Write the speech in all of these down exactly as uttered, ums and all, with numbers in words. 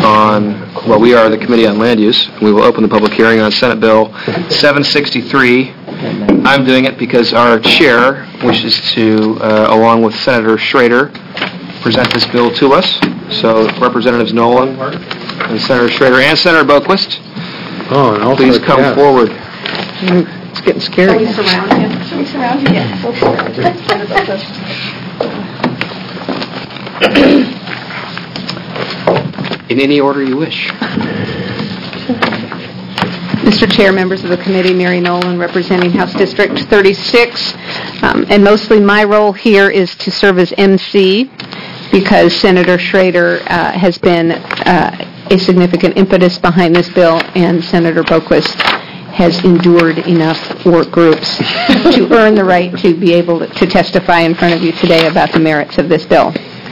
on, well, we are the Committee on Land Use. We will open the public hearing on Senate Bill seven sixty-three. I'm doing it because our chair wishes to, uh, along with Senator Schrader, present this bill to us. So Representatives Nolan and Senator Schrader and Senator Boquist, oh, and please come yes. forward. It's getting scary. Shall we surround him? Shall we surround him? Yes. In any order you wish. Mister Chair, members of the committee, Mary Nolan, representing House District thirty-six, um, and mostly my role here is to serve as M C because Senator Schrader uh, has been uh, a significant impetus behind this bill, and Senator Boquist has endured enough work groups to earn the right to be able to, to testify in front of you today about the merits of this bill.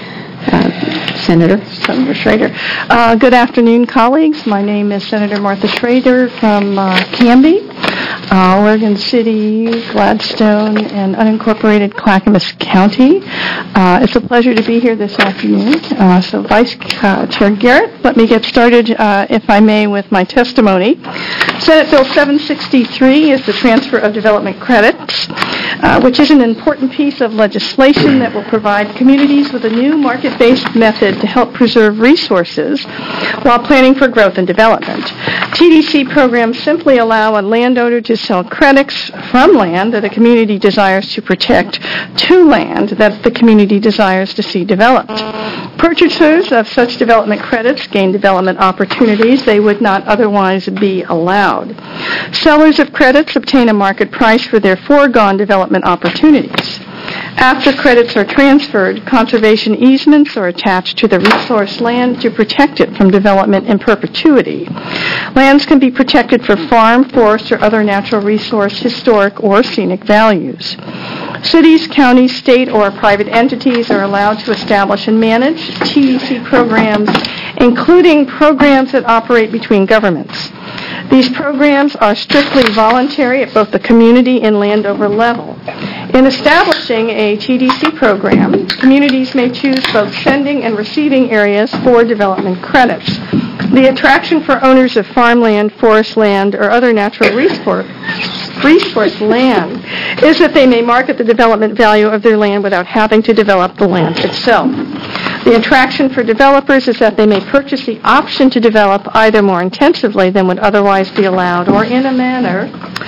Uh, Senator. Senator Schrader. Uh, good afternoon, colleagues. My name is Senator Martha Schrader from uh, Canby, uh, Oregon City, Gladstone, and unincorporated Clackamas County. Uh, it's a pleasure to be here this afternoon. Uh, so, Vice uh, Chair Garrett, let me get started, uh, if I may, with my testimony. Senate Bill seven sixty-three is the transfer of development credits, uh, which is an important piece of legislation that will provide communities with a new market-based method to help preserve resources while planning for growth and development. T D C programs simply allow a landowner to sell credits from land that a community desires to protect to land that the community desires to see developed. Purchasers of such development credits gain development opportunities they would not otherwise be allowed. Sellers of credits obtain a market price for their foregone development opportunities. After credits are transferred, conservation easements are attached to the resource land to protect it from development in perpetuity. Lands can be protected for farm, forest, or other natural resource, historic, or scenic values. Cities, counties, state, or private entities are allowed to establish and manage T D C programs, including programs that operate between governments. These programs are strictly voluntary at both the community and landowner level. In establishing a T D C program, communities may choose both sending and receiving areas for development credits. The attraction for owners of farmland, forest land, or other natural resource, resource land is that they may market the development value of their land without having to develop the land itself. The attraction for developers is that they may purchase the option to develop either more intensively than would otherwise be allowed or in a manner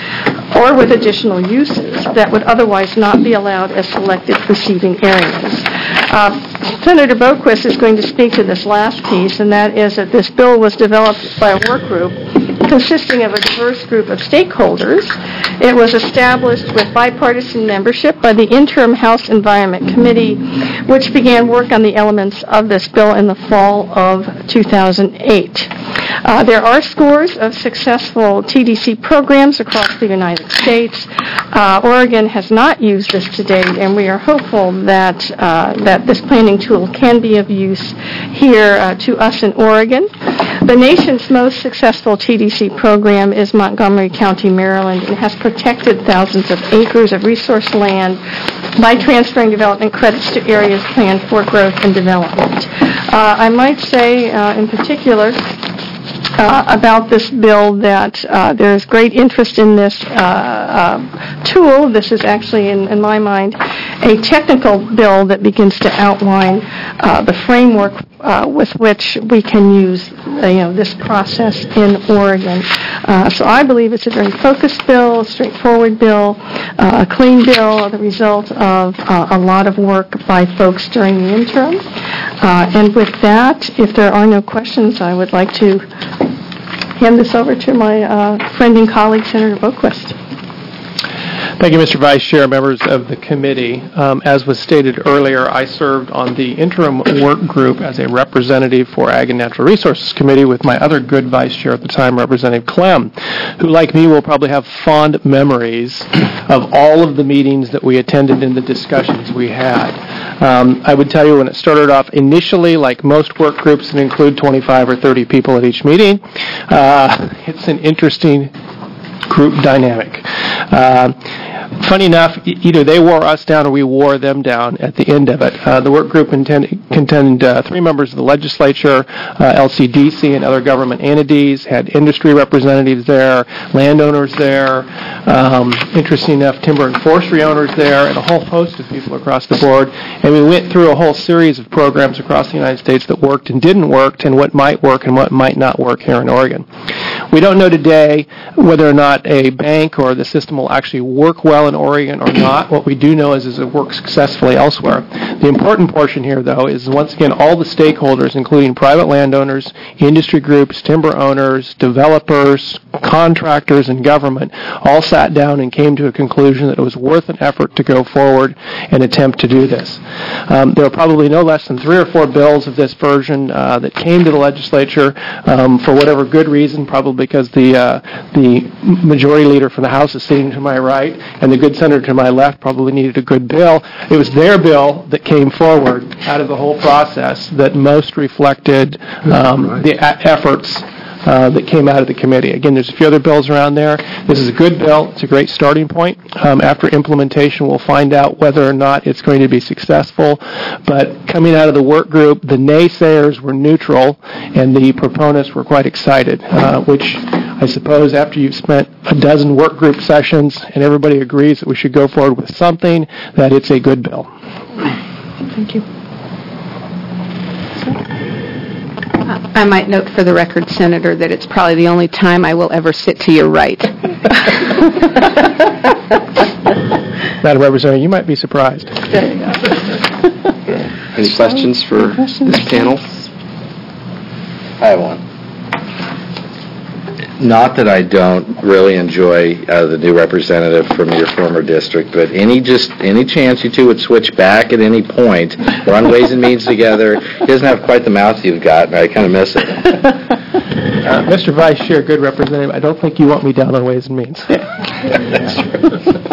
or with additional uses that would otherwise not be allowed as selected receiving areas. Uh, Senator Boquist is going to speak to this last piece, and that is that this bill was developed by a work group consisting of a diverse group of stakeholders. It was established with bipartisan membership by the interim House Environment Committee, which began work on the elements of this bill in the fall of two thousand eight. Uh, there are scores of successful T D C programs across the United States. Uh, Oregon has not used this to date, and we are hopeful that uh, that this planning tool can be of use here uh, to us in Oregon. The nation's most successful T D C program is Montgomery County, Maryland, and has protected thousands of acres of resource land by transferring development credits to areas planned for growth and development. Uh, I might say, uh, in particular, Uh, about this bill that uh, there is great interest in this uh, uh, tool. This is actually, in, in my mind, a technical bill that begins to outline uh, the framework uh, with which we can use uh, you know, this process in Oregon. Uh, so I believe it's a very focused bill, a straightforward bill, uh, a clean bill, the result of uh, a lot of work by folks during the interim. Uh, and with that, if there are no questions, I would like to hand this over to my uh, friend and colleague, Senator Boquist. Thank you, Mister Vice Chair, members of the committee. Um, as was stated earlier, I served on the interim work group as a representative for Ag and Natural Resources Committee with my other good vice chair at the time, Representative Clem, who, like me, will probably have fond memories of all of the meetings that we attended and the discussions we had. Um, I would tell you when it started off initially, like most work groups that include twenty-five or thirty people at each meeting, uh, it's an interesting group dynamic. Uh, funny enough, e- either they wore us down or we wore them down at the end of it. Uh, the work group intend, contained uh, three members of the legislature, uh, L C D C and other government entities, had industry representatives there, landowners there, um, interesting enough, timber and forestry owners there, and a whole host of people across the board. And we went through a whole series of programs across the United States that worked and didn't work, and what might work and what might not work here in Oregon. We don't know today whether or not a bank or the system will actually work well in Oregon or not. What we do know is, is it works successfully elsewhere. The important portion here, though, is once again all the stakeholders, including private landowners, industry groups, timber owners, developers, contractors, and government, all sat down and came to a conclusion that it was worth an effort to go forward and attempt to do this. Um, there were probably no less than three or four bills of this version uh, that came to the legislature um, for whatever good reason, probably because the uh, the majority leader from the House is sitting to my right, and the good senator to my left probably needed a good bill. It was their bill that came forward out of the whole process that most reflected um, the a- efforts Uh, that came out of the committee. Again, there's a few other bills around there. This is a good bill. It's a great starting point. Um, after implementation, we'll find out whether or not it's going to be successful. But coming out of the work group, the naysayers were neutral, and the proponents were quite excited, uh, which I suppose after you've spent a dozen work group sessions and everybody agrees that we should go forward with something, that it's a good bill. Thank you. I might note for the record, Senator, that it's probably the only time I will ever sit to your right. Madam Representative, you might be surprised. There you go. Any questions for Any questions? this panel? I have one. Not that I don't really enjoy uh, the new representative from your former district, but any just any chance you two would switch back at any point, run Ways and Means together. He doesn't have quite the mouth you've got, and I kind of miss it. Uh, Mister Vice Chair, good representative, I don't think you want me down on Ways and Means. That's true.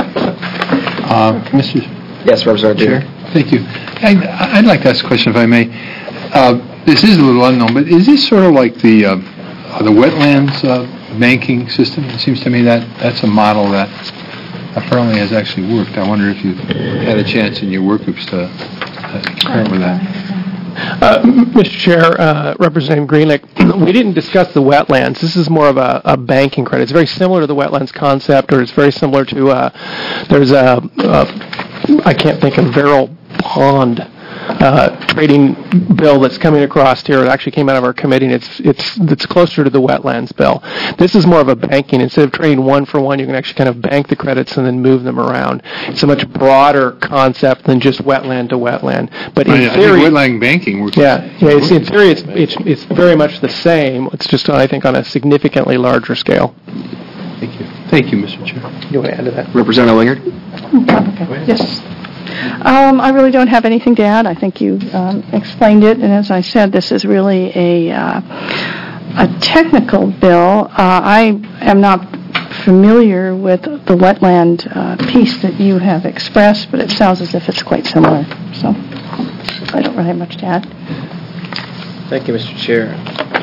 Uh, Mister Yes, Representative Chair, Dewar. thank you. I'd, I'd like to ask a question, if I may. Uh, this is a little unknown, but is this sort of like the uh, the wetlands uh, banking system? It seems to me that that's a model that apparently has actually worked. I wonder if you've had a chance in your work groups to uh, cover that. Uh, Mister Chair, uh, Representative Greenlick, we didn't discuss the wetlands. This is more of a, a banking credit. It's very similar to the wetlands concept, or it's very similar to, uh, there's a, a, I can't think of, Verrill Pond uh, trading bill that's coming across here. It actually came out of our committee, and it's it's it's closer to the wetlands bill. This is more of a banking. Instead of trading one for one, you can actually kind of bank the credits and then move them around. It's a much broader concept than just wetland to wetland. But in I, I theory, think wetland banking works. yeah, yeah. It's, in theory, it's, it's it's very much the same. It's just, I think, on a significantly larger scale. Thank you. Thank you, Mister Chair. You want to add to that? Representative Lingard? Okay. Yes. Um, I really don't have anything to add. I think you um, explained it, and as I said, this is really a uh, a technical bill. Uh, I am not familiar with the wetland uh, piece that you have expressed, but it sounds as if it's quite similar. So I don't really have much to add. Thank you, Mister Chair.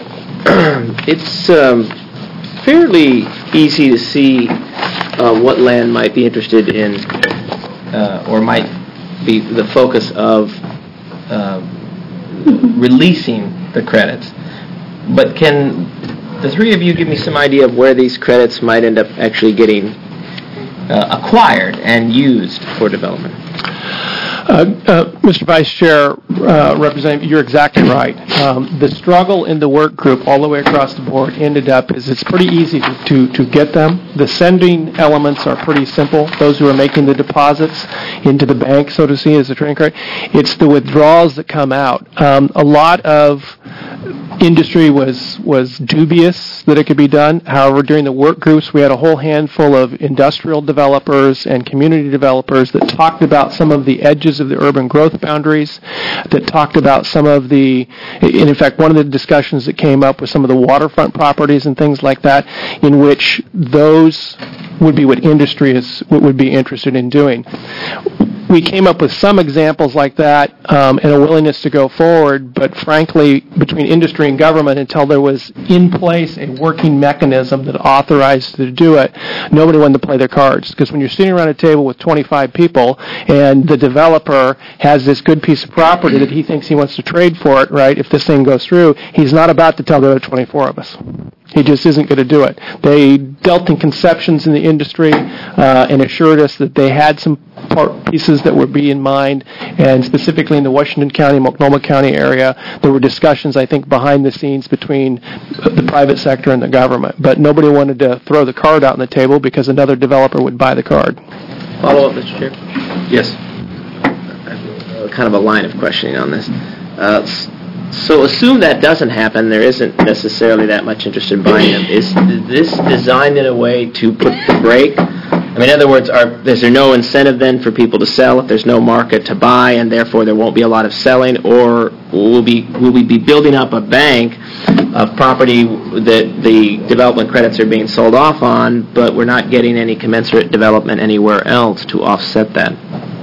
It's um, fairly easy to see uh, what land might be interested in uh, or might be the focus of uh, releasing the credits. But can the three of you give me some idea of where these credits might end up actually getting uh, acquired and used for development? Uh, uh, Mister Vice Chair, uh, Representative, you're exactly right. Um, the struggle in the work group all the way across the board ended up is it's pretty easy to, to, to get them. The sending elements are pretty simple. Those who are making the deposits into the bank, so to see, as a trading credit. It's the withdrawals that come out. Um, a lot of industry was was dubious that it could be done. However, during the work groups, we had a whole handful of industrial developers and community developers that talked about some of the edges of the urban growth boundaries, that talked about some of the, and in fact, one of the discussions that came up was some of the waterfront properties and things like that, in which those would be what industry is would be interested in doing. we came up with some examples like that um, and a willingness to go forward, but frankly, between industry and government, until there was in place a working mechanism that authorized to do it, nobody wanted to play their cards. Because when you're sitting around a table with twenty-five people and the developer has this good piece of property that he thinks he wants to trade for it, right, if this thing goes through, he's not about to tell the other twenty-four of us. He just isn't going to do it. They dealt in conceptions in the industry uh, and assured us that they had some part pieces that would be in mind, and specifically in the Washington County, Multnomah County area, there were discussions, I think, behind the scenes between the private sector and the government. But nobody wanted to throw the card out on the table because another developer would buy the card. Follow up, Mister Chair? Yes. Kind of a line of questioning on this. Uh, So assume that doesn't happen, there isn't necessarily that much interest in buying them. Is this designed in a way to put the brake? I mean, in other words, are, is there no incentive then for people to sell if there's no market to buy, and therefore there won't be a lot of selling? Or will, be, will we be building up a bank of property that the development credits are being sold off on, but we're not getting any commensurate development anywhere else to offset that?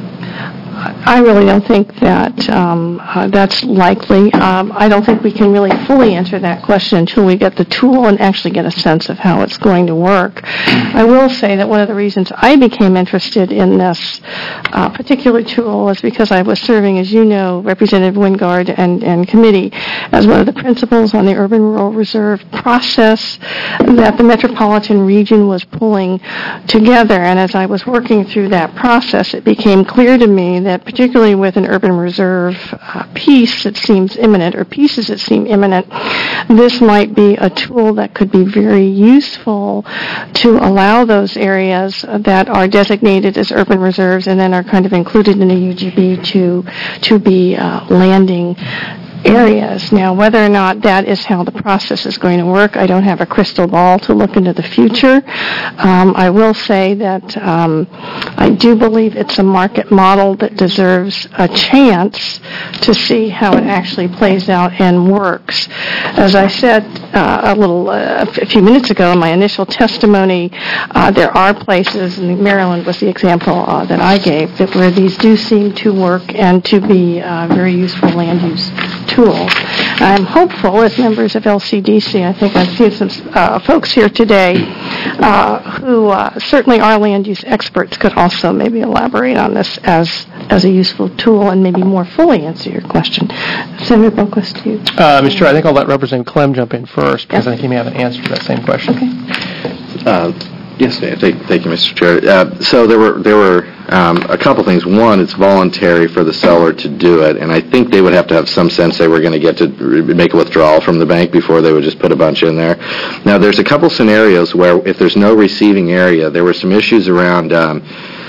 I really don't think that um, uh, that's likely. Um, I don't think we can really fully answer that question until we get the tool and actually get a sense of how it's going to work. I will say that one of the reasons I became interested in this uh, particular tool was because I was serving, as you know, Representative Wingard and, and committee as one of the principals on the Urban Rural Reserve process that the metropolitan region was pulling together. And as I was working through that process, it became clear to me that particularly with an urban reserve uh, piece that seems imminent, or pieces that seem imminent, this might be a tool that could be very useful to allow those areas that are designated as urban reserves and then are kind of included in the U G B to, to be uh, landing areas. Now, whether or not that is how the process is going to work, I don't have a crystal ball to look into the future. Um, I will say that um, I do believe it's a market model that deserves a chance to see how it actually plays out and works. As I said uh, a little, uh, a few minutes ago in my initial testimony, uh, there are places, and Maryland was the example uh, that I gave, that where these do seem to work and to be uh, very useful land use tools. I'm hopeful, as members of L C D C, I think I've seen some uh, folks here today uh, who uh, certainly are land use experts, could also maybe elaborate on this as as a useful tool and maybe more fully answer your question. Senator Boquist, to you. Uh, Mister Chair, I think I'll let Representative Clem jump in first, because Yeah. I think he may have an answer to that same question. Okay. Uh, Yes, ma'am. Thank, thank you, Mister Chair. Uh, so there were there were um, a couple things. One, it's voluntary for the seller to do it, and I think they would have to have some sense they were going to get to make a withdrawal from the bank before they would just put a bunch in there. Now, there's a couple scenarios where if there's no receiving area, there were some issues around um,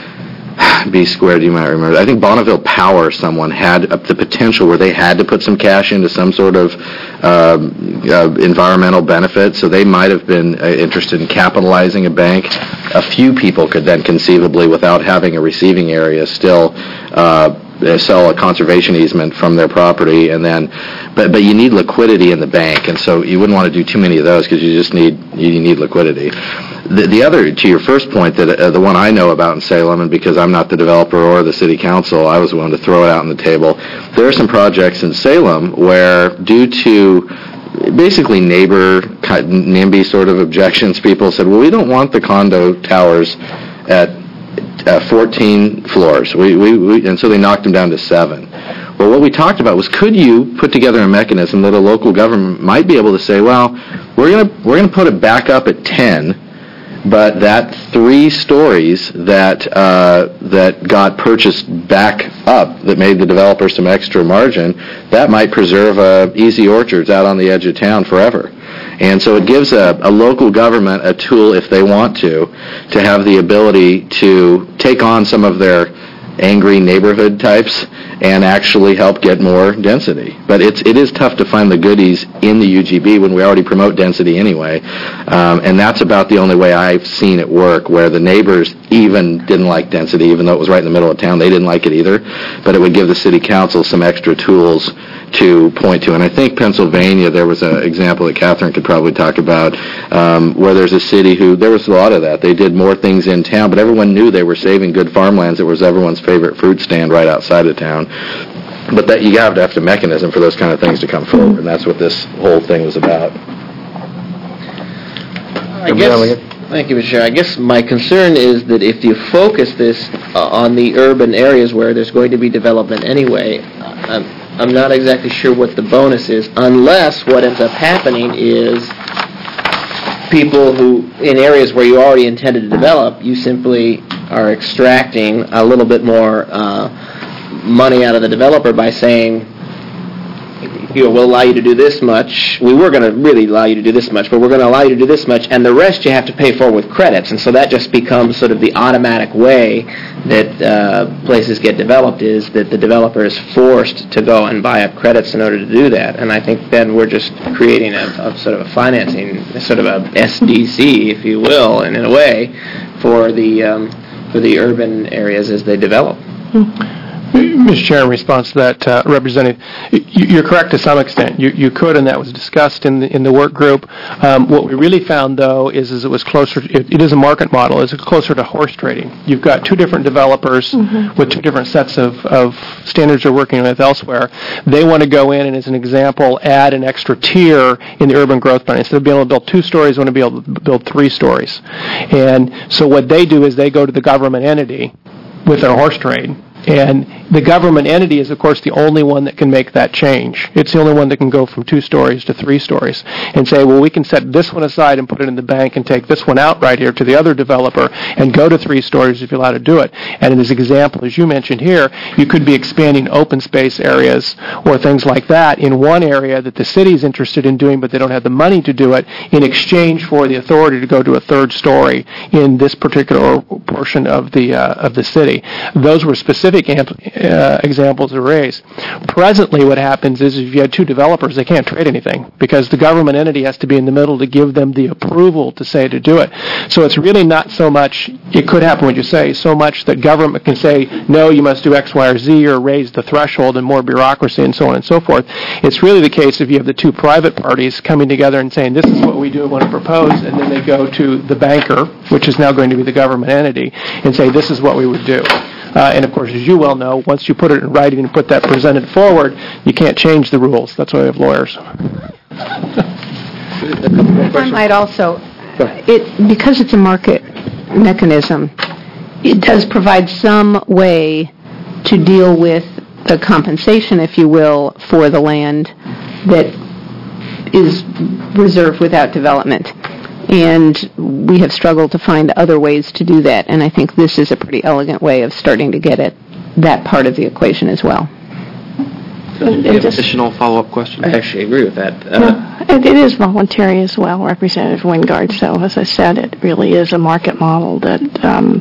B squared, you might remember. I think Bonneville Power, someone had the potential where they had to put some cash into some sort of um, uh, environmental benefit, so they might have been uh, interested in capitalizing a bank. A few people could then conceivably, without having a receiving area, still uh, sell a conservation easement from their property, and then, but but you need liquidity in the bank, and so you wouldn't want to do too many of those because you just need you need liquidity. The, the other, to your first point, that uh, the one I know about in Salem, and because I'm not the developer or the city council, I was willing to throw it out on the table. There are some projects in Salem where, due to basically neighbor, NIMBY sort of objections, people said, well, we don't want the condo towers at uh, fourteen floors, we, we, we, and so they knocked them down to seven. Well, what we talked about was, could you put together a mechanism that a local government might be able to say, well, we're going to we're going to put it back up at ten, but that three stories that uh, that got purchased back up, that made the developer some extra margin, that might preserve uh, Easy Orchards out on the edge of town forever. And so it gives a, a local government a tool, if they want to, to have the ability to take on some of their angry neighborhood types and actually help get more density. But it's it is tough to find the goodies in the U G B when we already promote density anyway, um, and that's about the only way I've seen it work, where the neighbors even didn't like density, even though it was right in the middle of town. They didn't like it either, but it would give the city council some extra tools to point to. And I think Pennsylvania, there was an example that Catherine could probably talk about, um, where there's a city who, there was a lot of that. They did more things in town, but everyone knew they were saving good farmlands. It was everyone's favorite fruit stand right outside of town. But that you have to have a mechanism for those kind of things to come forward, and that's what this whole thing was about. I guess, thank you, Mister Chair. I guess my concern is that if you focus this uh, on the urban areas where there's going to be development anyway, I'm, I'm not exactly sure what the bonus is, unless what ends up happening is people who, in areas where you already intended to develop, you simply are extracting a little bit more uh, money out of the developer by saying, you know, we'll allow you to do this much. We were going to really allow you to do this much, but we're going to allow you to do this much, and the rest you have to pay for with credits. And so that just becomes sort of the automatic way that uh, places get developed, is that the developer is forced to go and buy up credits in order to do that. And I think then we're just creating a, a sort of a financing, sort of a S D C, if you will, and in a way, for the um, for the urban areas as they develop. Mm-hmm. Mister Chair, in response to that, uh, Representative, you're correct to some extent. You, you could, and that was discussed in the, in the work group. Um, what we really found, though, is, is it was closer. It, it is a market model. It's closer to horse trading. You've got two different developers mm-hmm. with two different sets of, of standards they're working with elsewhere. They want to go in and, as an example, add an extra tier in the urban growth plan. Instead of being able to build two stories, they want to be able to build three stories. And so what they do is they go to the government entity with their horse trade. And the government entity is, of course, the only one that can make that change. It's the only one that can go from two stories to three stories and say, well, we can set this one aside and put it in the bank and take this one out right here to the other developer and go to three stories if you're allowed to do it. And in this example, as you mentioned here, you could be expanding open space areas or things like that in one area that the city is interested in doing, but they don't have the money to do it, in exchange for the authority to go to a third story in this particular portion of the uh, of the city. Those were specific Amp, uh, examples to raise. Presently, what happens is if you had two developers, they can't trade anything because the government entity has to be in the middle to give them the approval to say to do it. So it's really not so much, it could happen what you say, so much that government can say, no, you must do X, Y, or Z, or raise the threshold and more bureaucracy and so on and so forth. It's really the case if you have the two private parties coming together and saying, this is what we do and want to propose, and then they go to the banker, which is now going to be the government entity, and say, this is what we would do. Uh, and, of course, as you well know, once you put it in writing and put that presented forward, you can't change the rules. That's why we have lawyers. I might also, it because it's a market mechanism, it does provide some way to deal with the compensation, if you will, for the land that is reserved without development. And we have struggled to find other ways to do that, and I think this is a pretty elegant way of starting to get at that part of the equation as well. Do you have additional follow-up questions? I actually agree with that. Uh, no, it, it is voluntary as well, Representative Wingard. So, as I said, it really is a market model that um,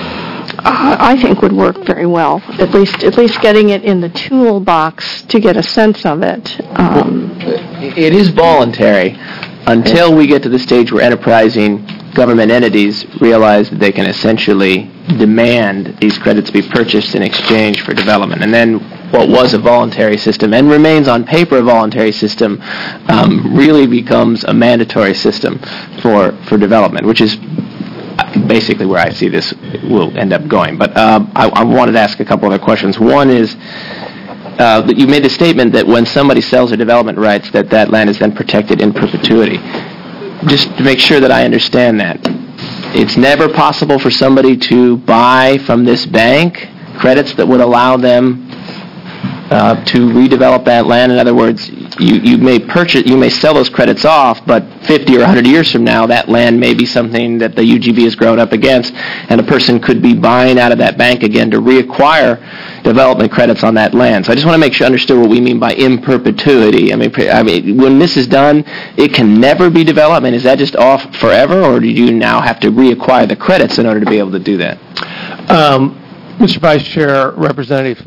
I think would work very well. At least, at least getting it in the toolbox to get a sense of it. Um, it is voluntary until we get to the stage where enterprising government entities realize that they can essentially demand these credits be purchased in exchange for development. And then what was a voluntary system and remains on paper a voluntary system um, really becomes a mandatory system for, for development, which is basically where I see this will end up going. But uh, I, I wanted to ask a couple other questions. One is, Uh, you made the statement that when somebody sells their development rights, that that land is then protected in perpetuity. Just to make sure that I understand that, it's never possible for somebody to buy from this bank credits that would allow them uh, to redevelop that land. In other words, you, you may purchase, you may sell those credits off, but fifty or one hundred years from now, that land may be something that the U G B has grown up against, and a person could be buying out of that bank again to reacquire development credits on that land. So I just want to make sure I understood what we mean by in perpetuity. I mean, I mean, when this is done, it can never be developed. I mean, is that just off forever, or do you now have to reacquire the credits in order to be able to do that? Um, Mister Vice Chair, Representative,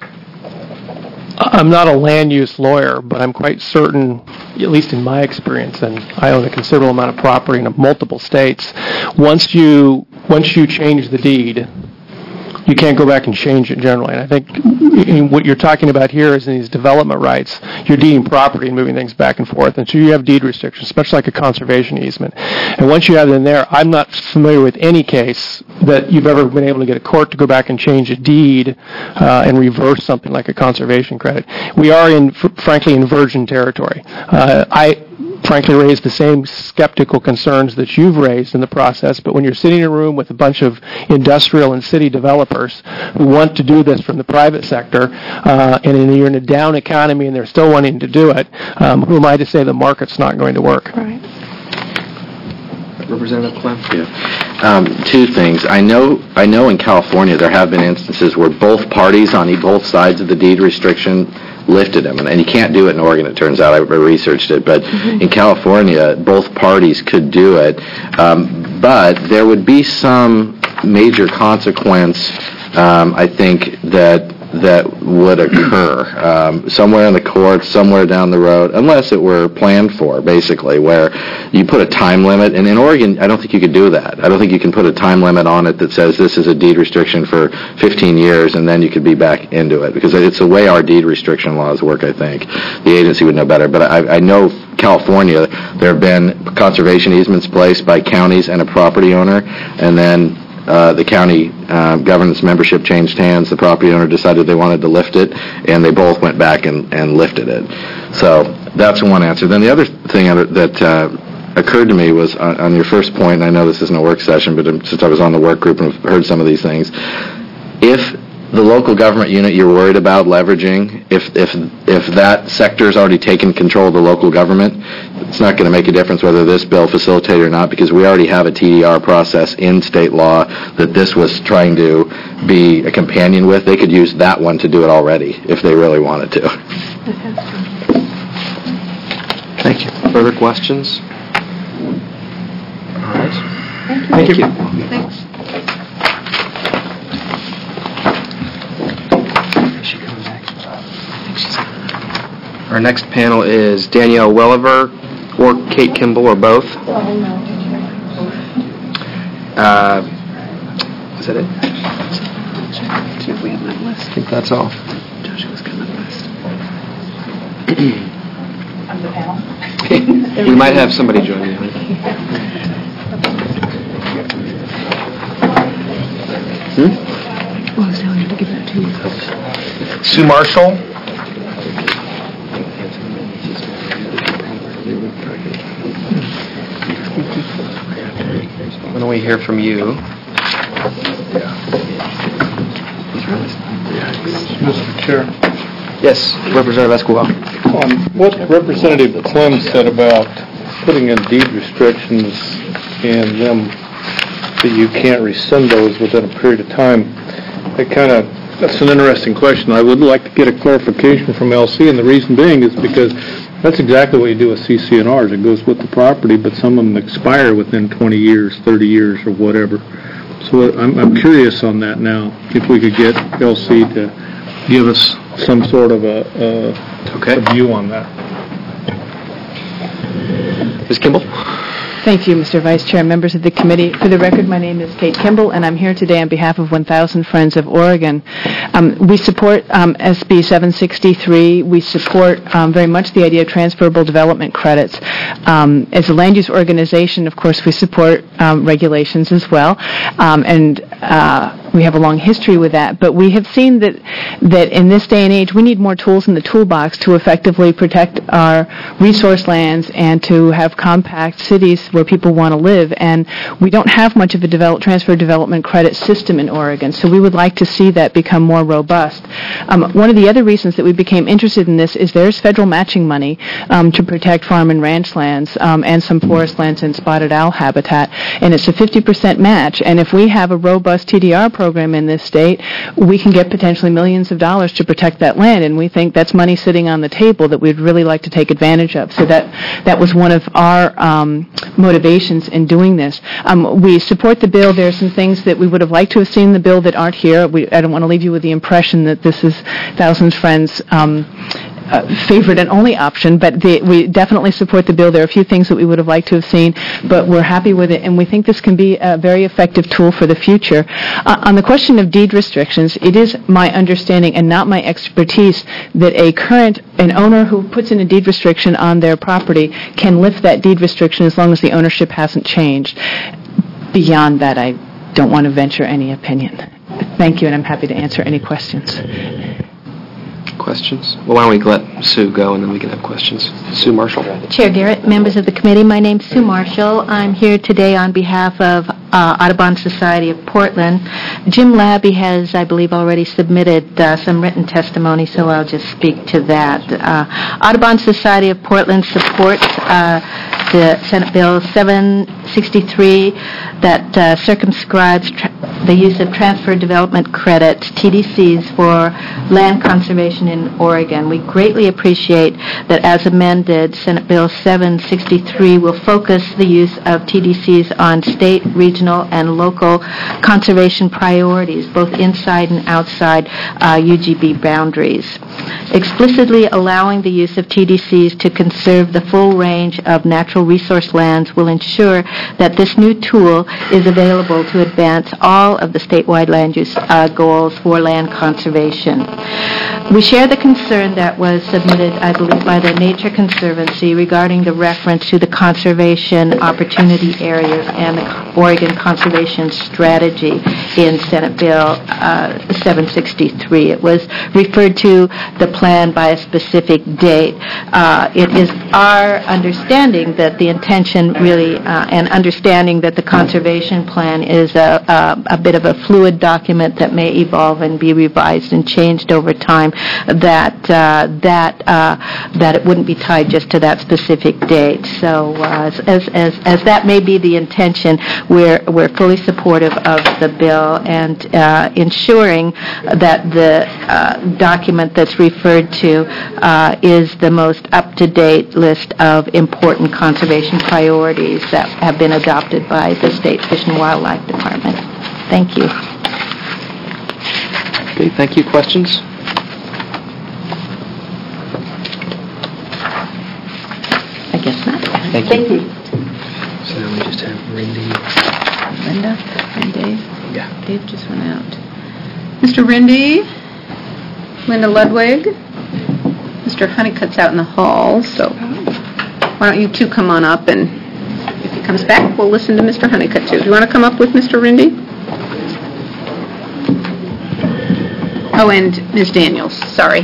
I'm not a land use lawyer, but I'm quite certain, at least in my experience, and I own a considerable amount of property in multiple states, once you once you change the deed, you can't go back and change it generally. And I think in what you're talking about here is in these development rights, you're deeding property and moving things back and forth. And so you have deed restrictions, especially like a conservation easement. And once you have it in there, I'm not familiar with any case that you've ever been able to get a court to go back and change a deed uh, and reverse something like a conservation credit. We are in, fr- frankly, in virgin territory. Uh, I frankly raised the same skeptical concerns that you've raised in the process, but when you're sitting in a room with a bunch of industrial and city developers who want to do this from the private sector, uh, and you're in a down economy and they're still wanting to do it, um, who am I to say the market's not going to work? Right. Representative Clem? Yeah. Um, two things. I know I know in California there have been instances where both parties on e- both sides of the deed restriction lifted them, and, and you can't do it in Oregon, it turns out. I researched it, but mm-hmm. in California, both parties could do it, um, but there would be some major consequence, um, I think, that that would occur um, somewhere in the courts, somewhere down the road, unless it were planned for, basically, where you put a time limit. And in Oregon, I don't think you could do that. I don't think you can put a time limit on it that says this is a deed restriction for fifteen years, and then you could be back into it, because it's the way our deed restriction laws work, I think. The agency would know better. But I, I know California, there have been conservation easements placed by counties and a property owner, and then Uh, the county uh, governance membership changed hands. The property owner decided they wanted to lift it, and they both went back and, and lifted it. So that's one answer. Then the other thing that uh, occurred to me was on, on your first point, and I know this isn't a work session, but since I was on the work group and have heard some of these things, if the local government unit you're worried about leveraging, if if if that sector's already taken control of the local government, it's not going to make a difference whether this bill facilitated or not, because we already have a T D R process in state law that this was trying to be a companion with. They could use that one to do it already if they really wanted to. Thank you. Further questions? All right. Thank you. Thank you. Thanks. Our next panel is Danielle Welliver or Kate Kimball, or both. Uh, is that it? See if we have that list. I think that's all. Joshua's got that list. On the panel? We might have somebody join me. Hmm? Well, I was telling you to give that to you. Sue Marshall. Why don't we hear from you? Mister Chair, Yes, Representative Esquivel. on what Representative Clem said about putting in deed restrictions and them, that you can't rescind those within a period of time, it kind of, that's an interesting question. I would like to get a clarification from L C, and the reason being is because that's exactly what you do with C C N Rs. It goes with the property, but some of them expire within twenty years, thirty years, or whatever. So I'm, I'm curious on that now, if we could get L C to give us some sort of a, a, Okay. a view on that. Miz Kimball? Thank you, Mister Vice Chair, members of the committee. For the record, my name is Kate Kimball, and I'm here today on behalf of one thousand Friends of Oregon. Um, we support um, S B seven sixty-three. We support um, very much the idea of transferable development credits. Um, as a land use organization, of course, we support um, regulations as well, um, and uh, we have a long history with that. But we have seen that that in this day and age, we need more tools in the toolbox to effectively protect our resource lands and to have compact cities where people want to live, and we don't have much of a develop, transfer development credit system in Oregon, so we would like to see that become more robust. Um, one of the other reasons that we became interested in this is there's federal matching money um, to protect farm and ranch lands um, and some forest lands and spotted owl habitat, and it's a fifty percent match, and if we have a robust T D R program in this state, we can get potentially millions of dollars to protect that land, and we think that's money sitting on the table that we'd really like to take advantage of. So that that was one of our um, motivations in doing this. Um, we support the bill. There are some things that we would have liked to have seen in the bill that aren't here. We, I don't want to leave you with the impression that this is Thousands Friends um, uh, favorite and only option, but the, we definitely support the bill. There are a few things that we would have liked to have seen, but we're happy with it, and we think this can be a very effective tool for the future. Uh, on the question of deed restrictions, it is my understanding and not my expertise that a current, an owner who puts in a deed restriction on their property can lift that deed restriction as long as the ownership hasn't changed. Beyond that, I don't want to venture any opinion. Thank you, and I'm happy to answer any questions. Questions? Well, why don't we let Sue go, and then we can have questions. Sue Marshall. Chair Garrett, members of the committee, my name's Sue Marshall. I'm here today on behalf of uh, Audubon Society of Portland. Jim Labby has, I believe, already submitted uh, some written testimony, so I'll just speak to that. Uh, Audubon Society of Portland supports uh, the Senate Bill seven sixty-three that uh, circumscribes tra- the use of transfer development credits, T D Cs, for land conservation in Oregon. We greatly appreciate that as amended, Senate Bill seven sixty-three will focus the use of T D Cs on state, regional, and local conservation priorities, both inside and outside uh, U G B boundaries. Explicitly allowing the use of T D Cs to conserve the full range of natural resource lands will ensure that this new tool is available to advance all of the statewide land use uh, goals for land conservation. We share the concern that was submitted, I believe, by the Nature Conservancy regarding the reference to the conservation opportunity areas and the Oregon Conservation Strategy in Senate Bill uh, seven sixty-three. It was referred to the plan by a specific date. Uh, it is our understanding that the intention really, uh, and understanding that the conservation plan is a, a, a bit of a fluid document that may evolve and be revised and changed over time, that uh, that uh, that it wouldn't be tied just to that specific date. So uh, as, as as that may be the intention, we're we're fully supportive of the bill and uh, ensuring that the uh, document that's referred to uh, is the most up-to-date list of important conservation priorities that have been adopted by the State Fish and Wildlife Department. Thank you. Okay, thank you. Questions? I guess not. Thank you. Thank you. So now we just have Randy. Linda and Dave. Yeah. Dave just went out. Mister Rindy, Linda Ludwig, Mister Honeycutt's out in the hall, so why don't you two come on up, and if he comes back, we'll listen to Mister Honeycutt too. Do you want to come up with Mister Rindy? Oh, and Miz Daniels, sorry.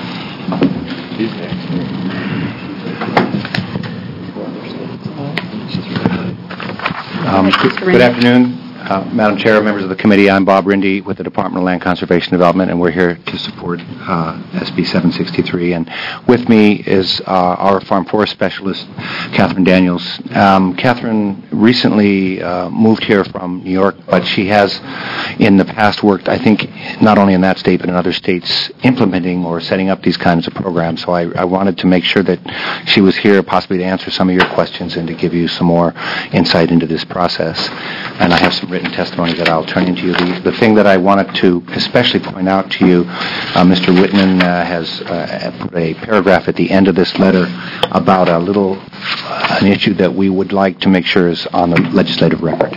Um, good, good afternoon, uh, Madam Chair, members of the committee. I'm Bob Rindy with the Department of Land Conservation Development, and we're here to support uh, S B seven sixty-three. And with me is uh, our farm forest specialist, Catherine Daniels. Um, Catherine recently uh, moved here from New York, but she has in the past worked, I think, not only in that state, but in other states, implementing or setting up these kinds of programs. So I, I wanted to make sure that she was here possibly to answer some of your questions and to give you some more insight into this process. And I have some written testimony that I'll turn into you. The, the thing that I wanted to especially point out to you, uh, Mister Whitman uh, has uh, put a paragraph at the end of this letter about a little, uh, an issue that we would like to make sure is on the legislative record.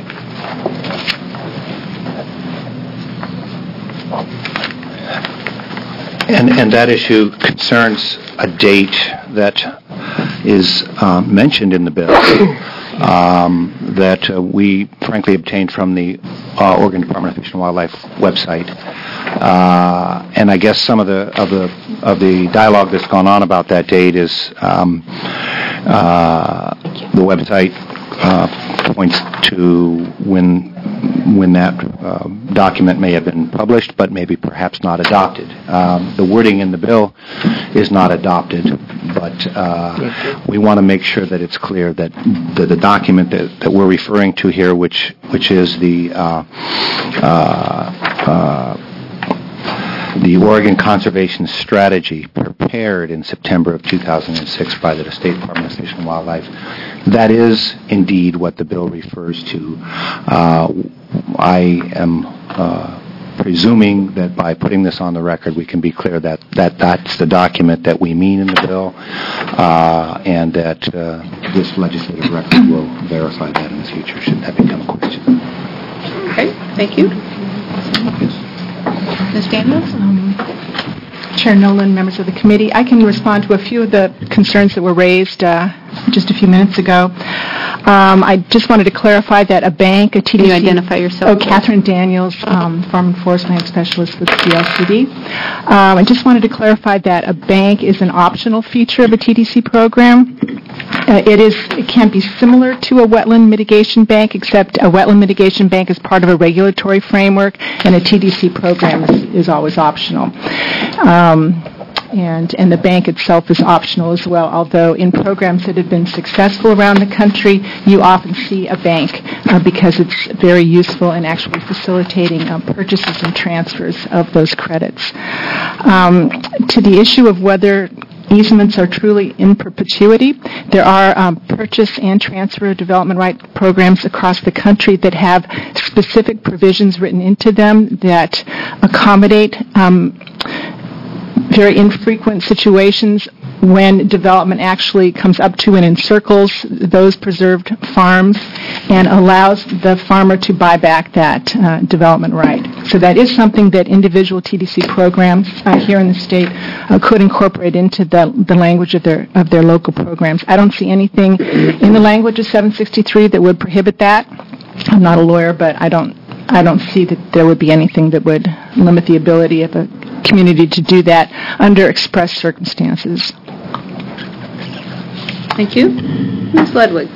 And, and that issue concerns a date that is uh, mentioned in the bill um, that uh, we frankly obtained from the uh, Oregon Department of Fish and Wildlife website. Uh, and I guess some of the of the of the dialogue that's gone on about that date is um, uh, the website uh, points to when when that uh, document may have been published, but maybe perhaps not adopted. Um, the wording in the bill is not adopted, but uh, we want to make sure that it's clear that the, the document that, that we're referring to here, which which is the uh, uh, uh, the Oregon Conservation Strategy, prepared in September of two thousand six by the State Department of Fish and Wildlife, that is indeed what the bill refers to. Uh, I am uh, presuming that by putting this on the record, we can be clear that, that that's the document that we mean in the bill, uh, and that uh, this legislative record will verify that in the future, should that become a question. Okay, thank you. Miz Daniels? Um, Chair Nolan, members of the committee, I can respond to a few of the concerns that were raised uh, just a few minutes ago. Um, I just wanted to clarify that a bank, a T D C... Can you identify yourself? Oh, Catherine Daniels, um, Farm and Forest Land Specialist with the L C D. Um, I just wanted to clarify that a bank is an optional feature of a T D C program. Uh, it is. It can be similar to a wetland mitigation bank, except a wetland mitigation bank is part of a regulatory framework, and a T D C program is, is always optional. Um, and and the bank itself is optional as well, although in programs that have been successful around the country, you often see a bank uh, because it's very useful in actually facilitating um, purchases and transfers of those credits. Um, to the issue of whether easements are truly in perpetuity, there are um, purchase and transfer of development right programs across the country that have specific provisions written into them that accommodate um, very infrequent situations when development actually comes up to and encircles those preserved farms and allows the farmer to buy back that uh, development right. So that is something that individual T D C programs uh, here in the state uh, could incorporate into the, the language of their of their local programs. I don't see anything in the language of seven sixty-three that would prohibit that. I'm not a lawyer, but I don't I don't see that there would be anything that would limit the ability of a community to do that under express circumstances. Thank you. Miz Ludwig.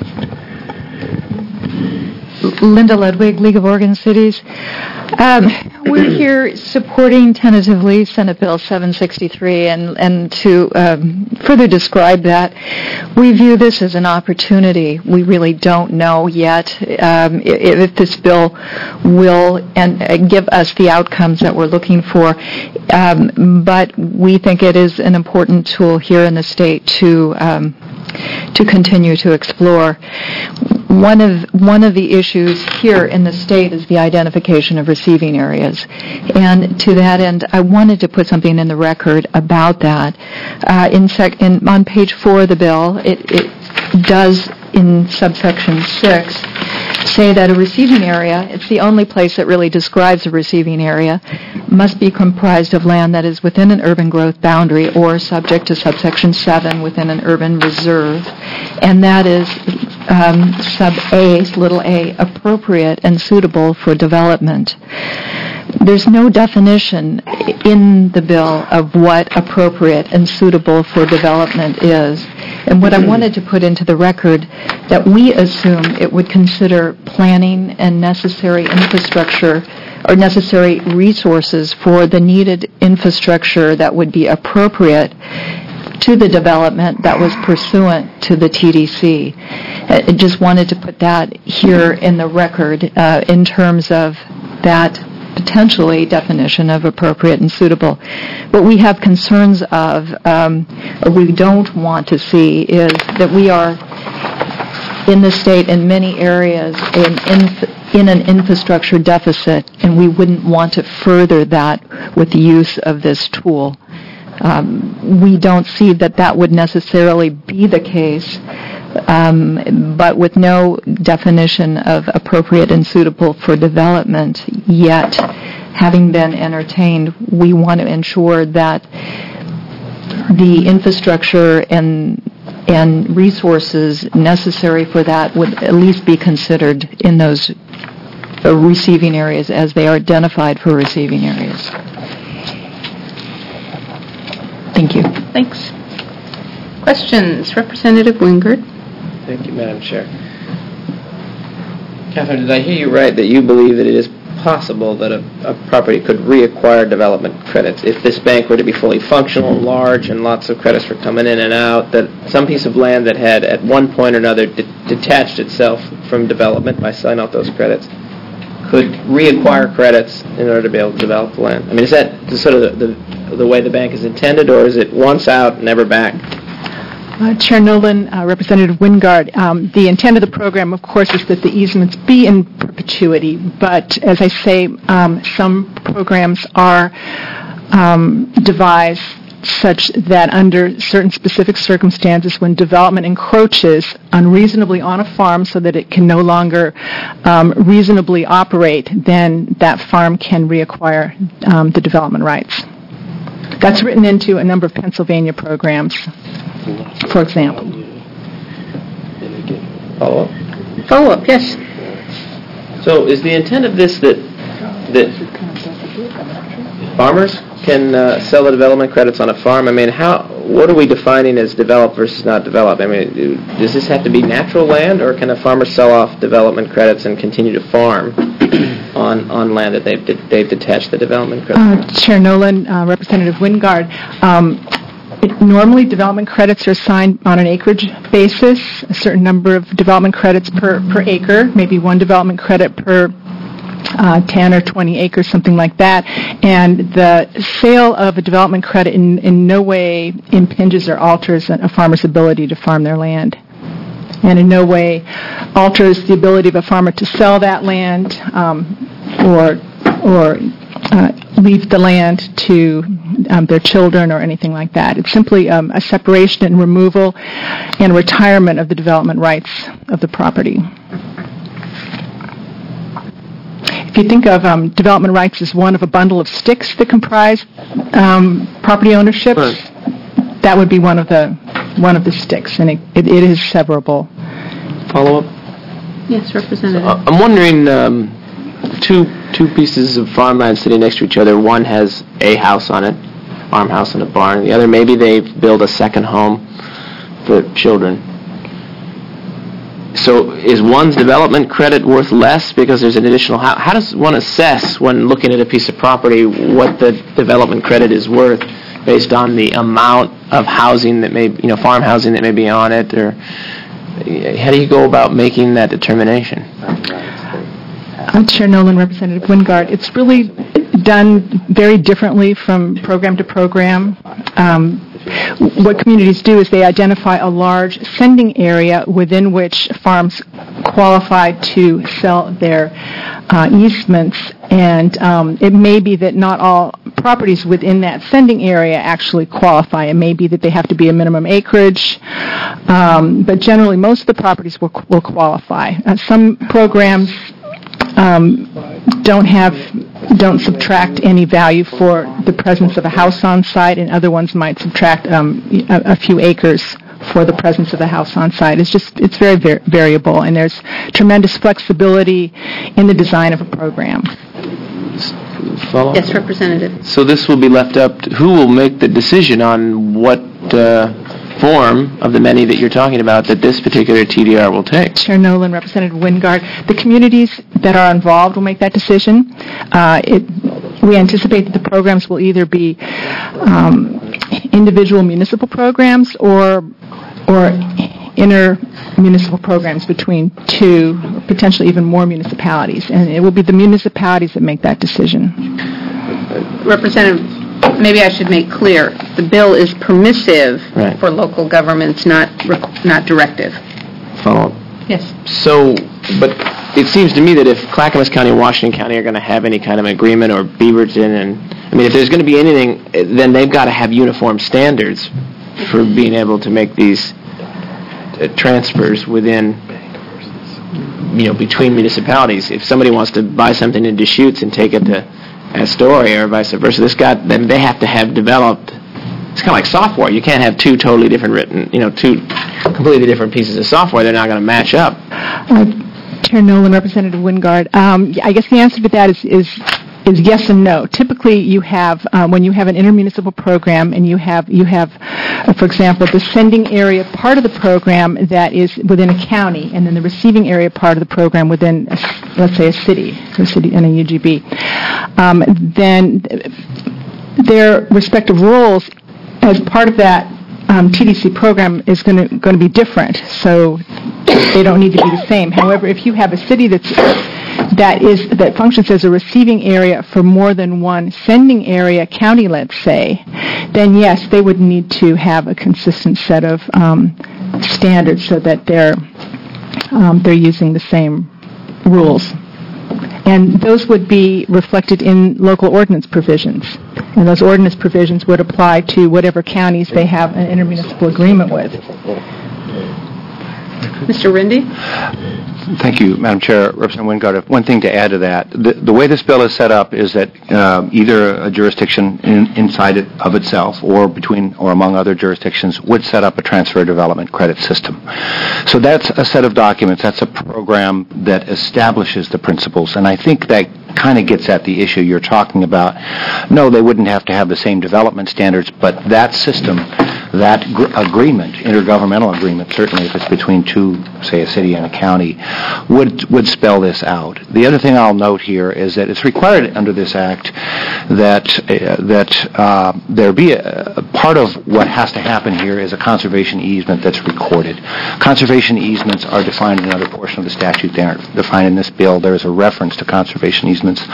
Linda Ludwig, League of Oregon Cities. Um, we're here supporting tentatively Senate Bill seven sixty-three, and, and to um, further describe that, we view this as an opportunity. We really don't know yet um, if, if this bill will and uh, give us the outcomes that we're looking for, um, but we think it is an important tool here in the state to um, to continue to explore. One of one of the issues here in the state is the identification of receiving areas, and to that end, I wanted to put something in the record about that. Uh, in, sec- in on page four of the bill, it, it does in subsection six say that a receiving area, it's the only place that really describes a receiving area, must be comprised of land that is within an urban growth boundary or subject to subsection seven within an urban reserve, and that is um, sub A, little a, appropriate and suitable for development. There's no definition in the bill of what appropriate and suitable for development is. And what I wanted to put into the record, that we assume it would consider planning and necessary infrastructure or necessary resources for the needed infrastructure that would be appropriate to the development that was pursuant to the T D C. I just wanted to put that here in the record uh, in terms of that potentially definition of appropriate and suitable. What we have concerns of, um, or we don't want to see, is that we are in the state in many areas in, in, in an infrastructure deficit, and we wouldn't want to further that with the use of this tool. Um, we don't see that that would necessarily be the case, um, but with no definition of appropriate and suitable for development yet having been entertained, we want to ensure that the infrastructure and and resources necessary for that would at least be considered in those uh, receiving areas as they are identified for receiving areas. Thank you. Thanks. Questions? Representative Wingert. Thank you, Madam Chair. Catherine, did I hear you right that you believe that it is possible that a, a property could reacquire development credits if this bank were to be fully functional, large, and lots of credits were coming in and out, that some piece of land that had at one point or another de- detached itself from development by selling out those credits could reacquire credits in order to be able to develop the land? I mean, is that the, sort of the, the, the way the bank is intended, or is it once out, never back? Uh, Chair Nolan, uh, Representative Wingard, um, the intent of the program, of course, is that the easements be in perpetuity, but as I say, um, some programs are um, devised such that under certain specific circumstances, when development encroaches unreasonably on a farm so that it can no longer um, reasonably operate, then that farm can reacquire um, the development rights. That's written into a number of Pennsylvania programs, for example. Follow-up? Follow-up, yes. So is the intent of this that that farmers can uh, sell the development credits on a farm? I mean, how? What are we defining as developed versus not developed? I mean, do- does this have to be natural land, or can a farmer sell off development credits and continue to farm on on land that they've de- they've detached the development credits Uh, from? Chair Nolan, uh, Representative Wingard, um, it- normally development credits are assigned on an acreage basis, a certain number of development credits per, per acre, maybe one development credit per uh, ten or twenty acres, something like that. And the sale of a development credit in, in no way impinges or alters a farmer's ability to farm their land, and in no way alters the ability of a farmer to sell that land um, or or uh, leave the land to um, their children or anything like that. It's simply um, a separation and removal and retirement of the development rights of the property. If you think of um, development rights as one of a bundle of sticks that comprise um, property ownership, that would be one of the one of the sticks, and it, it, it is severable. Follow-up? Yes, Representative. Uh, I'm wondering, um, two two pieces of farmland sitting next to each other. One has a house on it, farmhouse and a barn. The other, maybe they build a second home for children. So is one's development credit worth less because there's an additional house? How does one assess when looking at a piece of property what the development credit is worth based on the amount of housing that may, you know, farm housing that may be on it? Or how do you go about making that determination? Uh, Chair Nolan, Representative Wingard, it's really done very differently from program to program. Um, what communities do is they identify a large sending area within which farms qualify to sell their uh, easements, and um, it may be that not all properties within that sending area actually qualify. It may be that they have to be a minimum acreage, um, but generally most of the properties will, will qualify. Uh, some programs um, don't have, don't subtract any value for the presence of a house on site, and other ones might subtract um, a, a few acres for the presence of a house on site. It's just, it's very var- variable, and there's tremendous flexibility in the design of a program. Follow? Yes, Representative. So this will be left up to, who will make the decision on what uh, form of the many that you're talking about that this particular T D R will take? Chair Nolan, Representative Wingard, the communities that are involved will make that decision. Uh, it, we anticipate that the programs will either be um, individual municipal programs or or inter-municipal programs between two, or potentially even more municipalities, and it will be the municipalities that make that decision. Representative, maybe I should make clear, the bill is permissive Right. for local governments, not rec- not directive. Follow up. Yes. So, but it seems to me that if Clackamas County and Washington County are going to have any kind of agreement, or Beaverton, and, I mean, if there's going to be anything, then they've got to have uniform standards for being able to make these uh, transfers within, you know, between municipalities. If somebody wants to buy something in Deschutes and take it to Astoria or vice versa, this got, then they have to have developed, it's kind of like software. You can't have two totally different written, you know, two completely different pieces of software. They're not going to match up. Uh, Chair Nolan, Representative Wingard, um, I guess the answer to that is, is is yes and no. Typically, you have um, when you have an intermunicipal program, and you have you have, uh, for example, the sending area part of the program that is within a county, and then the receiving area part of the program within, a, let's say, a city, a city and a U G B. Um, then their respective roles as part of that um, T D C program is going to going to be different. So they don't need to be the same. However, if you have a city that's that is that functions as a receiving area for more than one sending area county, let's say, then yes, they would need to have a consistent set of um, standards so that they're um, they're using the same rules. And those would be reflected in local ordinance provisions. And those ordinance provisions would apply to whatever counties they have an intermunicipal agreement with. Mister Rindy? Thank you, Madam Chair. Representative Wingard, one thing to add to that. The, the way this bill is set up is that uh, either a jurisdiction in, inside it of itself or between or among other jurisdictions would set up a transfer development credit system. So that's a set of documents. That's a program that establishes the principles. And I think that kind of gets at the issue you're talking about. No, they wouldn't have to have the same development standards, but that system, that gr- agreement, intergovernmental agreement, certainly if it's between two, say a city and a county, would would spell this out. The other thing I'll note here is that it's required under this act that uh, that uh, there be a, a part of what has to happen here is a conservation easement that's recorded. Conservation easements are defined in another portion of the statute. They aren't defined in this bill. There is a reference to conservation easements. Uh,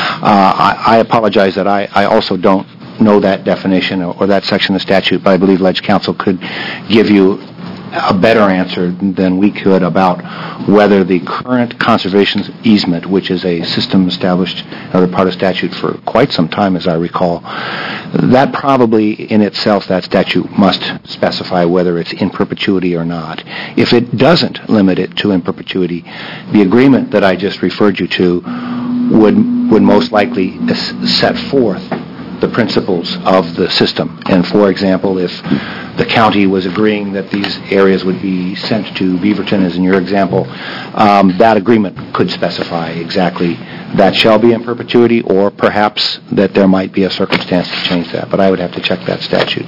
I, I apologize that I, I also don't know that definition or, or that section of the statute, but I believe Ledge Council could give you a better answer than we could about whether the current conservation easement, which is a system established another part of statute for quite some time, as I recall, that probably in itself, that statute must specify whether it's in perpetuity or not. If it doesn't limit it to in perpetuity, the agreement that I just referred you to would would most likely set forth the principles of the system. And for example, if the county was agreeing that these areas would be sent to Beaverton, as in your example, um, that agreement could specify exactly that shall be in perpetuity, or perhaps that there might be a circumstance to change that. But I would have to check that statute.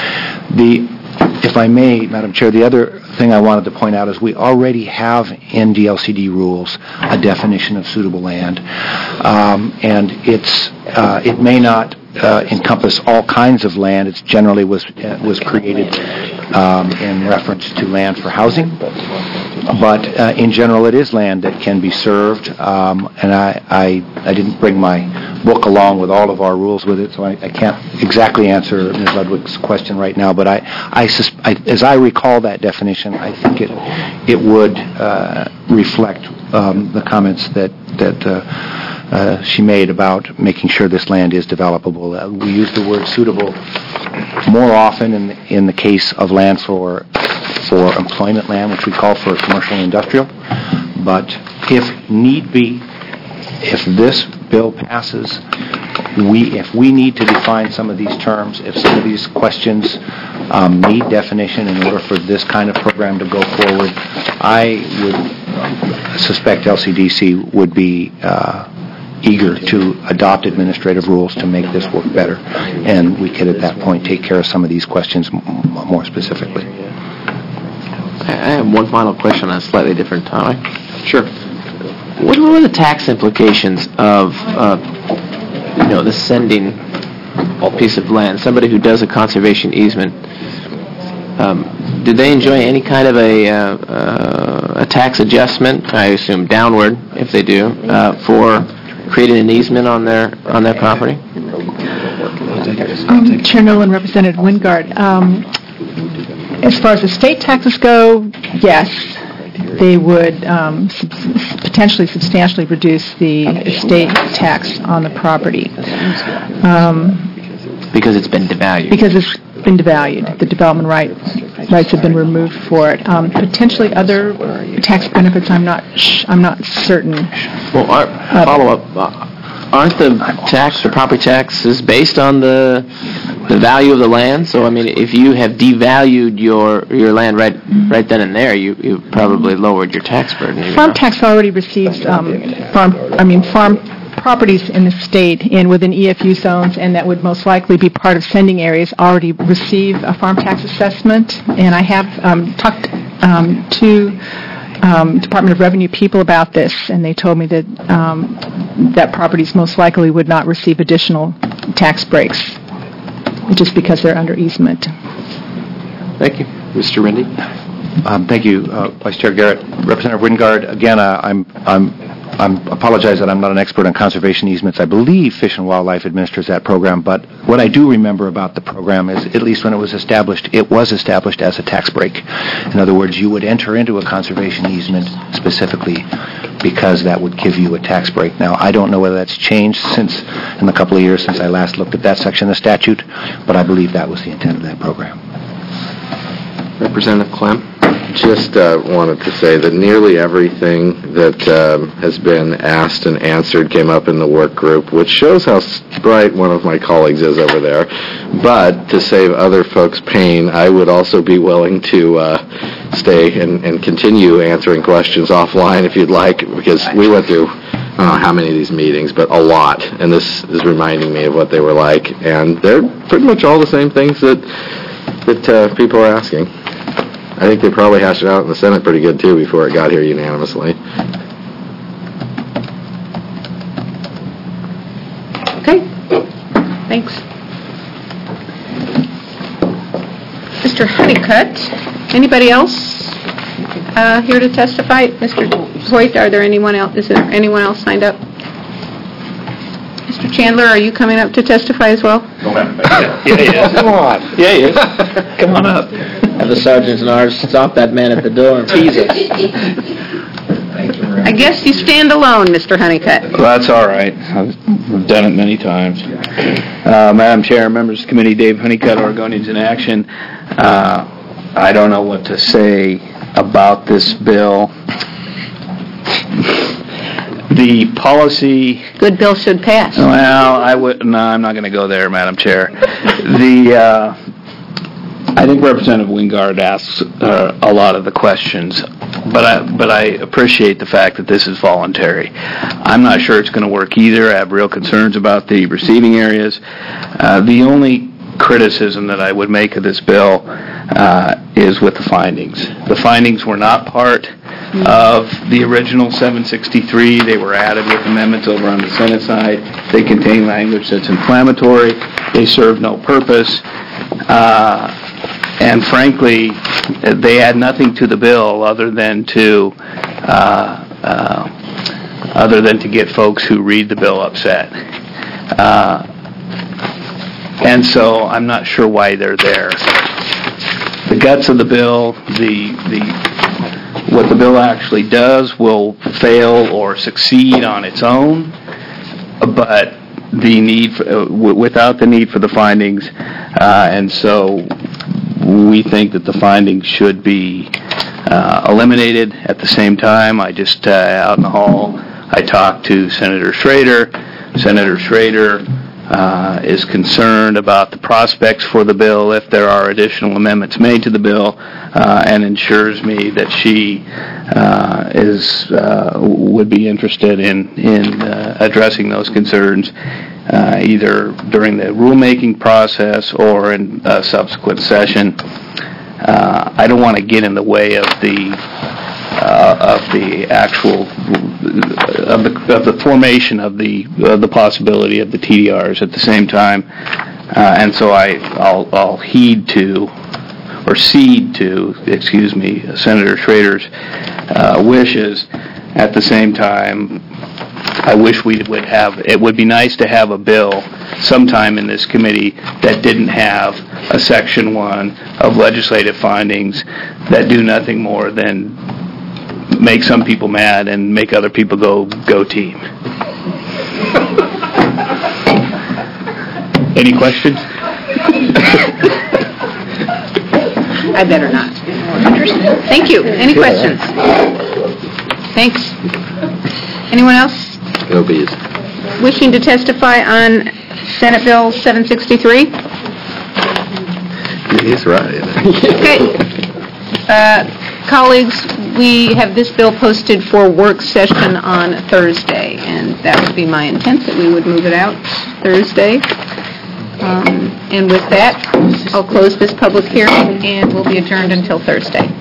The If I may, Madam Chair, the other thing I wanted to point out is we already have in D L C D rules a definition of suitable land, um, and it's uh, it may not uh, encompass all kinds of land. It generally was uh, was created um, in reference to land for housing, but uh, in general it is land that can be served. Um, and I, I I didn't bring my book along with all of our rules with it, so I, I can't exactly answer Miz Ludwig's question right now. But I, I, sus- I as I recall that definition, I think it it would uh, reflect um, the comments that that uh, uh, she made about making sure this land is developable. Uh, we use the word suitable more often in the, in the case of land for for employment land, which we call for commercial and industrial. But if need be, if this bill passes, we if we need to define some of these terms, if some of these questions um, need definition in order for this kind of program to go forward, I would suspect L C D C would be uh, eager to adopt administrative rules to make this work better, and we could at that point take care of some of these questions m- more specifically. I have one final question on a slightly different topic. Sure. What are the tax implications of, uh, you know, the sending a piece of land? Somebody who does a conservation easement, um, do they enjoy any kind of a, uh, uh, a tax adjustment? I assume downward, if they do, uh, for creating an easement on their on their property. Um, Chair Nolan, Representative Wingard. Um, as far as the state taxes go, yes. They would um, sub- potentially substantially reduce the estate tax on the property. Um, because it's been devalued. Because it's been devalued. The development right, rights have been removed for it. Um, potentially other tax benefits, I'm not sh- I'm not certain. Well, our follow-up, uh, aren't the tax, the property taxes based on the the value of the land? So, I mean, if you have devalued your your land right right then and there, you you probably lowered your tax burden. Farm tax already receives um, farm. I mean, farm properties in the state and within E F U zones, and that would most likely be part of sending areas, already receive a farm tax assessment. And I have um, talked um, to um, Department of Revenue people about this, and they told me that um, that properties most likely would not receive additional tax breaks just because they're under easement. Thank you. Mister Rindy? Um, thank you, uh, Vice Chair Garrett. Representative Wingard, again, uh, I'm I'm I apologize that I'm not an expert on conservation easements. I believe Fish and Wildlife administers that program, but what I do remember about the program is, at least when it was established, it was established as a tax break. In other words, you would enter into a conservation easement specifically because that would give you a tax break. Now, I don't know whether that's changed since, in the couple of years since I last looked at that section of the statute, but I believe that was the intent of that program. Representative Clem? Just uh, wanted to say that nearly everything that um, has been asked and answered came up in the work group, which shows how bright one of my colleagues is over there. But to save other folks pain, I would also be willing to uh, stay and, and continue answering questions offline if you'd like, because we went through, I don't know how many of these meetings, but a lot, and this is reminding me of what they were like. And they're pretty much all the same things that, that uh, people are asking. I think they probably hashed it out in the Senate pretty good, too, before it got here unanimously. Okay. Thanks. Mister Honeycutt, anybody else uh, here to testify? Mister Hoyt, are there anyone else? Is there anyone else signed up? Mister Chandler, are you coming up to testify as well? Yeah, he is. Come on. Yeah, he is. Come on up. Have the sergeants and ours stop that man at the door and tease us. I guess you stand alone, Mister Honeycutt. Well, that's all right. I've done it many times. Uh, Madam Chair, members of the committee, Dave Honeycutt, Oregonians in Action. Uh, I don't know what to say about this bill. The policy... Good bill should pass. Well, I would... No, I'm not going to go there, Madam Chair. The... Uh, I think Representative Wingard asks uh, a lot of the questions, but I, but I appreciate the fact that this is voluntary. I'm not sure it's going to work either. I have real concerns about the receiving areas. Uh, the only criticism that I would make of this bill uh, is with the findings. The findings were not part of the original seven sixty-three. They were added with amendments over on the Senate side. They contain language that's inflammatory. They serve no purpose. Uh, And frankly, they add nothing to the bill other than to uh, uh, other than to get folks who read the bill upset. Uh, and so I'm not sure why they're there. The guts of the bill, the the what the bill actually does will fail or succeed on its own, but the need for, uh, w- without the need for the findings, uh, and so. We think that the findings should be uh, eliminated. At the same time, I just, uh, out in the hall, I talked to Senator Schrader. Senator Schrader uh, is concerned about the prospects for the bill if there are additional amendments made to the bill, uh, and ensures me that she uh, is uh, would be interested in, in uh, addressing those concerns. Uh, either during the rulemaking process or in a subsequent session. Uh, I don't want to get in the way of the uh, of the actual of the of the formation of the uh, the possibility of the T D Rs at the same time, uh, and so I I'll, I'll heed to or cede to excuse me Senator Schrader's uh, wishes. At the same time, I wish we would have, it would be nice to have a bill sometime in this committee that didn't have a section one of legislative findings that do nothing more than make some people mad and make other people go, go team. Any questions? I better not. Thank you. Any questions? Thanks. Anyone else? No bees. Wishing to testify on Senate Bill seven sixty-three? He's right. Okay. Uh, colleagues, we have this bill posted for work session on Thursday, and that would be my intent, that we would move it out Thursday. Um, and with that, I'll close this public hearing, and we'll be adjourned until Thursday.